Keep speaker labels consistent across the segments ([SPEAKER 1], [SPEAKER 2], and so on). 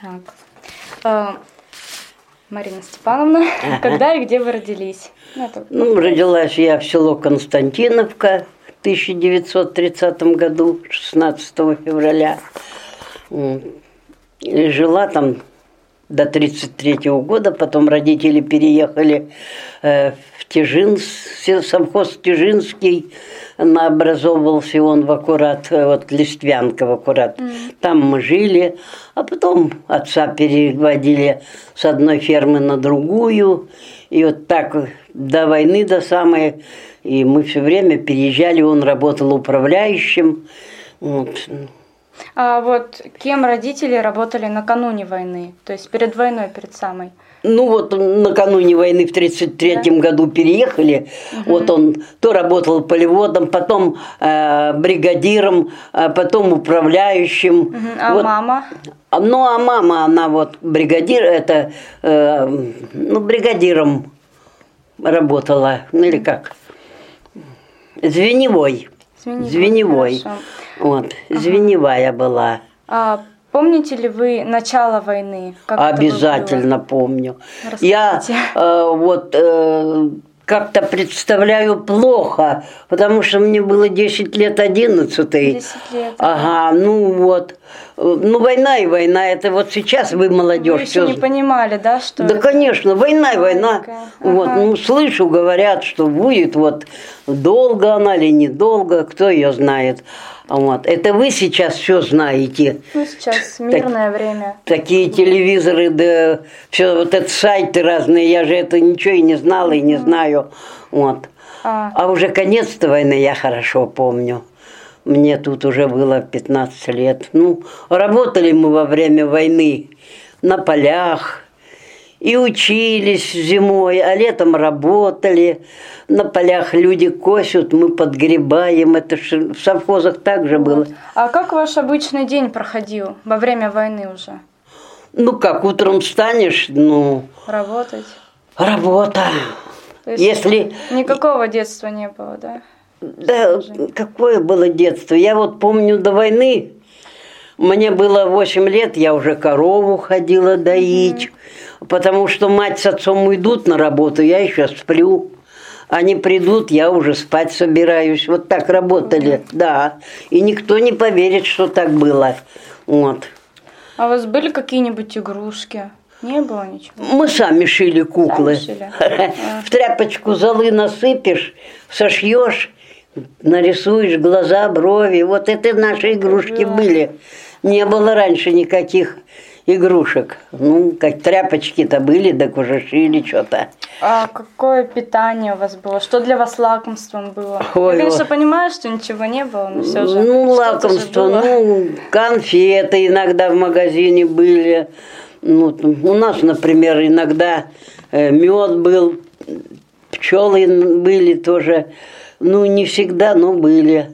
[SPEAKER 1] Так. Марина Степановна, когда и где вы родились?
[SPEAKER 2] Родилась я в село Константиновка в 1930 году, 16 февраля. И жила там до 1933 года, потом родители переехали в Тяжинск, совхоз Тяжинский, образовывался он в аккурат, вот Листвянка в аккурат. Там мы жили, а потом отца переводили с одной фермы на другую, и вот так до войны, до самой, и мы все время переезжали, он работал управляющим. Вот.
[SPEAKER 1] А вот кем родители работали накануне войны, то есть перед войной, перед самой?
[SPEAKER 2] Накануне войны в 1933 году переехали. Вот он то работал полеводом, потом бригадиром, потом управляющим.
[SPEAKER 1] А мама?
[SPEAKER 2] А мама, она вот бригадир, бригадиром работала, или как? Звеневой. Звеневой. Вот, звеневая была.
[SPEAKER 1] А помните ли вы начало войны?
[SPEAKER 2] Обязательно помню.
[SPEAKER 1] Расскажите.
[SPEAKER 2] Я как-то представляю плохо, потому что мне было 10 лет 11.
[SPEAKER 1] 10 лет.
[SPEAKER 2] Ага, война и война, это вот сейчас вы молодежь.
[SPEAKER 1] Вы еще не понимали, да, что?
[SPEAKER 2] Да, конечно, война и война.
[SPEAKER 1] Ага.
[SPEAKER 2] Слышу, говорят, что будет, долго она или недолго, кто ее знает. Это вы сейчас все знаете.
[SPEAKER 1] Сейчас мирное время.
[SPEAKER 2] Такие телевизоры, да, все это сайты разные, я же это ничего и не знала, и не знаю. А уже конец-то войны я хорошо помню. Мне тут уже было 15 лет. Работали мы во время войны на полях. И учились зимой, а летом работали. На полях люди косят, мы подгребаем. Это в совхозах так же было.
[SPEAKER 1] А как ваш обычный день проходил во время войны уже?
[SPEAKER 2] Утром встанешь,
[SPEAKER 1] Работать?
[SPEAKER 2] Работа.
[SPEAKER 1] То есть никакого детства не было, да?
[SPEAKER 2] Да, какое было детство. Я помню до войны, мне было 8 лет, я уже корову ходила доить. Потому что мать с отцом уйдут на работу, я еще сплю. Они придут, я уже спать собираюсь. Вот так работали, да. И никто не поверит, что так было.
[SPEAKER 1] А у вас были какие-нибудь игрушки? Не было ничего?
[SPEAKER 2] Мы сами шили куклы.
[SPEAKER 1] Сами шили?
[SPEAKER 2] В тряпочку золы насыпешь, сошьешь, нарисуешь глаза, брови. Вот это наши игрушки были. Не было раньше никаких игрушек. Как тряпочки-то были, так уже шили что-то.
[SPEAKER 1] А какое питание у вас было? Что для вас лакомством было? Я, конечно, понимаю, что ничего не было, но все же.
[SPEAKER 2] Лакомство, конфеты иногда в магазине были. У нас, например, иногда мед был, пчелы были тоже. Не всегда, но были.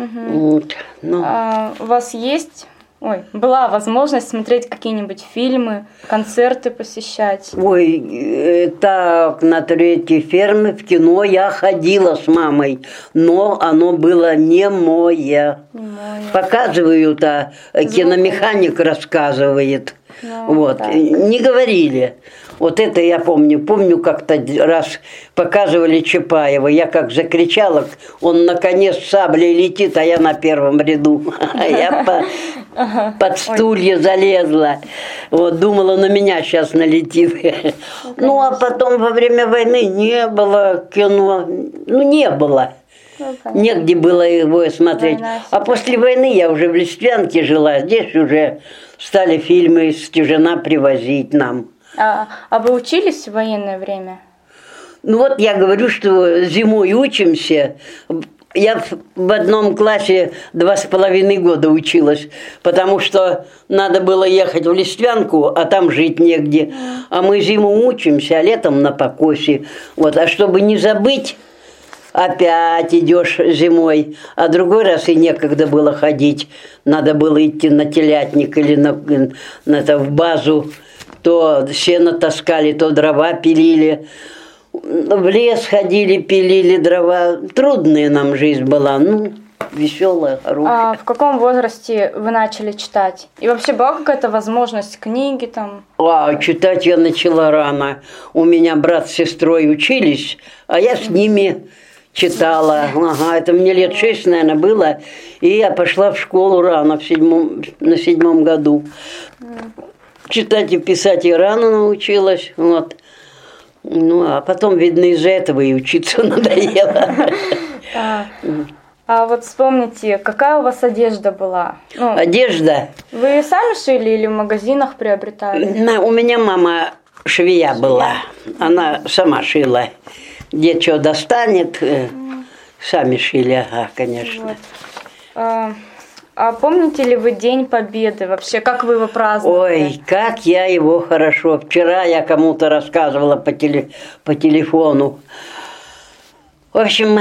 [SPEAKER 1] У вас была возможность смотреть какие-нибудь фильмы, концерты посещать?
[SPEAKER 2] Так, на 3-й ферме в кино я ходила с мамой, но оно было немое. Показывают, киномеханик рассказывает. Не говорили. Вот это я помню. Помню, как-то раз показывали Чапаева. Я как закричала, он наконец саблей летит, а я на первом ряду. Я под стулья залезла. Думала, на меня сейчас налетит. А потом во время войны не было кино. Не было. Негде было его смотреть. А после войны я уже в Листвянке жила. Здесь уже стали фильмы из Тяжина привозить нам.
[SPEAKER 1] А вы учились в военное время?
[SPEAKER 2] Я говорю, что зимой учимся. Я в одном классе 2,5 года училась, потому что надо было ехать в Листвянку, а там жить негде. А мы зиму учимся, а летом на покосе. А чтобы не забыть, опять идешь зимой, а другой раз и некогда было ходить. Надо было идти на телятник или в базу. То сено таскали, то дрова пилили. В лес ходили, пилили дрова. Трудная нам жизнь была. веселая, хорошая.
[SPEAKER 1] А в каком возрасте вы начали читать? И вообще была какая-то возможность книги там?
[SPEAKER 2] Читать я начала рано. У меня брат с сестрой учились, а я с ними читала. Это мне лет 6, наверное, было. И я пошла в школу рано, на 7 году. Читать и писать я рано научилась. Вот. А потом, видно, из-за этого и учиться надоело.
[SPEAKER 1] А вот вспомните, какая у вас одежда была?
[SPEAKER 2] Одежда?
[SPEAKER 1] Вы сами шили или в магазинах приобретали?
[SPEAKER 2] У меня мама швея была. Она сама шила. Где что достанет, сами шили, конечно.
[SPEAKER 1] Вот. А помните ли вы День Победы? Вообще, как вы его праздновали?
[SPEAKER 2] Ой, как я его хорошо. Вчера я кому-то рассказывала по телефону. В общем,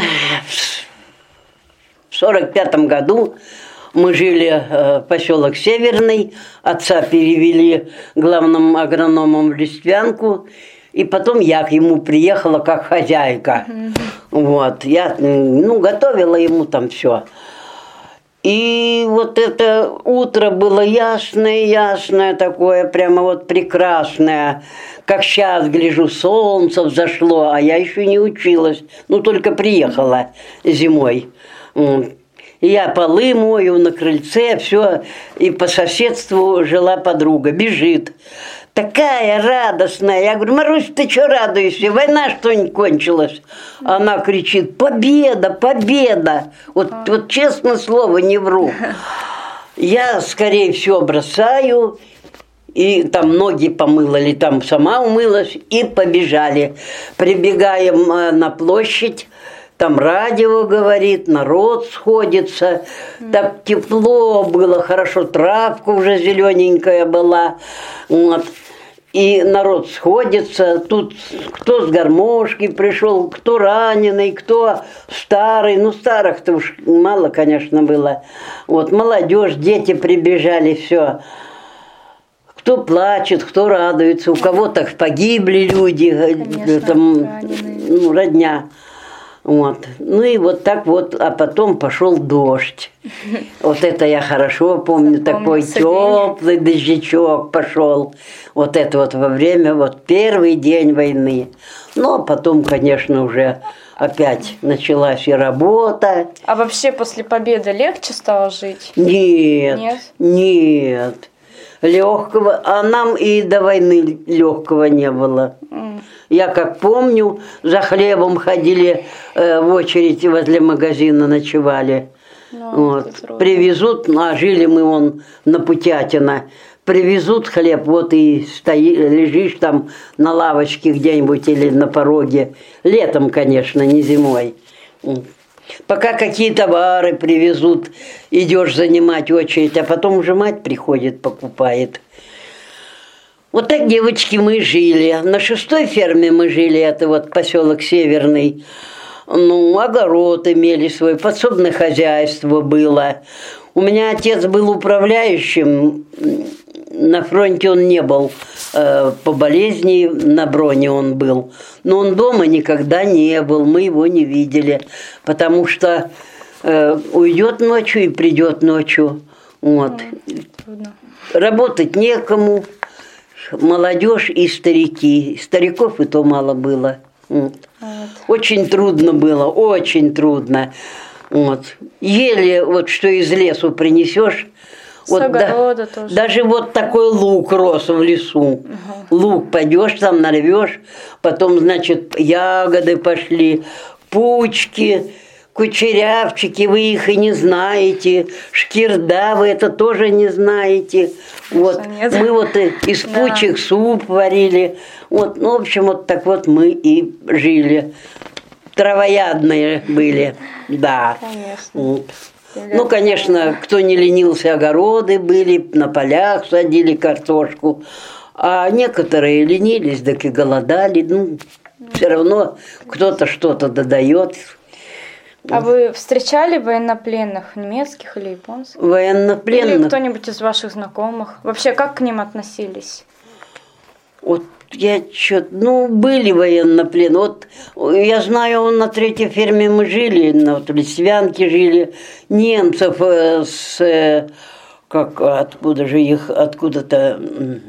[SPEAKER 2] в 45-м году мы жили в поселок Северный. Отца перевели главным агрономом в Листвянку. И потом я к ему приехала как хозяйка. Вот. Я готовила ему там все. И вот это утро было ясное такое, прямо вот прекрасное. Как сейчас, гляжу, солнце взошло, а я еще не училась. Только приехала зимой. Я полы мою на крыльце, все. И по соседству жила подруга, бежит. Такая радостная. Я говорю: Марусь, ты что радуешься? Война что-нибудь кончилась? Она кричит: победа, победа. Вот честное слово, не вру. Я скорее все бросаю. И там ноги помыла, или там сама умылась. И побежали. Прибегаем на площадь. Там радио говорит, народ сходится. Так тепло было, хорошо, травка уже зелененькая была. Вот. И народ сходится, тут кто с гармошки пришел, кто раненый, кто старый. Старых-то уж мало, конечно, было. Вот, молодежь, дети прибежали, все. Кто плачет, кто радуется, у кого-то погибли люди,
[SPEAKER 1] конечно,
[SPEAKER 2] там, родня. Вот. И вот так вот, а потом пошел дождь. Вот это я хорошо помню, такой теплый дождичок пошел. Вот это вот во время, первый день войны. А потом, конечно, уже опять началась и работа.
[SPEAKER 1] А вообще после победы легче стало жить?
[SPEAKER 2] Нет. Легкого, а нам и до войны легкого не было. Я как помню, за хлебом ходили в очередь возле магазина, ночевали. Привезут, жили мы на Путятина. Привезут хлеб, и лежишь там на лавочке где-нибудь или на пороге. Летом, конечно, не зимой. Пока какие товары привезут, идешь занимать очередь, а потом уже мать приходит, покупает. Вот так, девочки, мы жили. На 6-й ферме мы жили, это поселок Северный. Огород имели свой, подсобное хозяйство было. У меня отец был управляющим, на фронте он не был, по болезни на броне он был. Но он дома никогда не был, мы его не видели, потому что уйдет ночью и придет ночью. Вот. Работать некому. Молодежь и старики. Стариков и то мало было. Очень трудно было, очень трудно. Еле что из лесу принесешь.
[SPEAKER 1] Тоже.
[SPEAKER 2] Даже такой лук рос в лесу. Лук пойдешь там, нарвешь, потом, значит, ягоды пошли, пучки, кучерявчики, вы их и не знаете, шкирда вы это тоже не знаете. Мы из пучек суп варили. В общем, так мы и жили. Травоядные были, да.
[SPEAKER 1] Конечно.
[SPEAKER 2] Конечно, кто не ленился, огороды были, на полях садили картошку. А некоторые ленились, так и голодали. Все равно кто-то что-то додает.
[SPEAKER 1] А вы встречали военнопленных, немецких или японских?
[SPEAKER 2] Военнопленных?
[SPEAKER 1] Или кто-нибудь из ваших знакомых? Вообще, как к ним относились?
[SPEAKER 2] Вот я что-то, ну, были военнопленные. Вот я знаю, на третьей ферме мы жили, вот в Листвянке жили, немцев откуда же их, откуда-то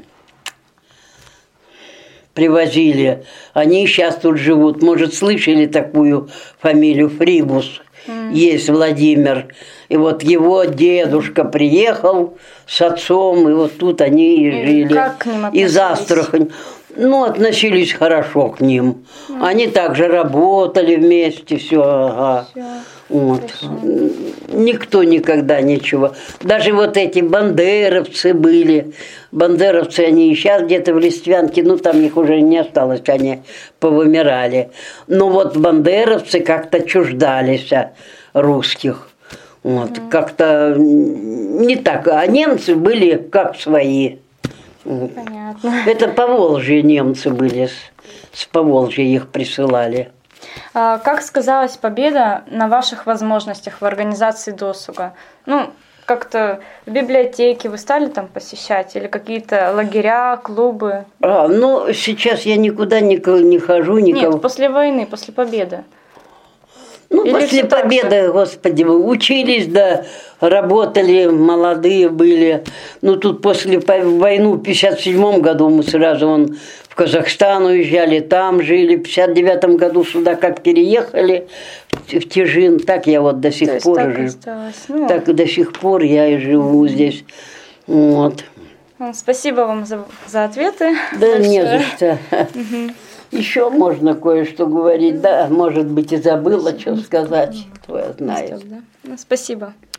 [SPEAKER 2] привозили. Они сейчас тут живут. Может, слышали такую фамилию Фрибус? Есть Владимир. И вот его дедушка приехал с отцом, и вот тут они и жили.
[SPEAKER 1] Как к ним относились?
[SPEAKER 2] Из Астрахани. Ну, относились хорошо к ним. Они также работали вместе, все. Ага. Вот. Никто никогда ничего. Даже вот эти бандеровцы были. Бандеровцы, они и сейчас где-то в Листвянке, ну там их уже не осталось, они повымирали. Но вот бандеровцы как-то чуждались русских. Вот. Как-то не так. А немцы были как свои.
[SPEAKER 1] Понятно.
[SPEAKER 2] Это Поволжье немцы были, с Поволжья их присылали.
[SPEAKER 1] Как сказалась победа на ваших возможностях в организации досуга? Ну, как-то в библиотеке вы стали там посещать или какие-то лагеря, клубы?
[SPEAKER 2] Ну, сейчас я никуда не хожу, никого.
[SPEAKER 1] Нет, после войны, после победы.
[SPEAKER 2] Ну, или после победы, господи, учились, да, работали, молодые были. Ну, тут после войны в 57 году мы сразу в Казахстан уезжали, там жили. В 59 году сюда как переехали в Тижин, так я вот до сих пор живу. Так до сих пор я и живу здесь. Вот.
[SPEAKER 1] Спасибо вам за ответы.
[SPEAKER 2] Да не за что. Еще можно кое-что говорить, да, может быть, и забыла, что сказать, твоя знает.
[SPEAKER 1] Спасибо.